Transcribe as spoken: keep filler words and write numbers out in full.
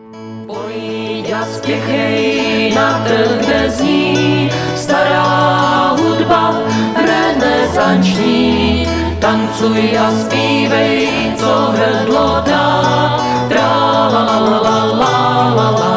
Pojď a spěchej na trh, kde zní stará hudba renesanční. Tancuj a zpívej, co hrdlo dá, tra la la la la la la.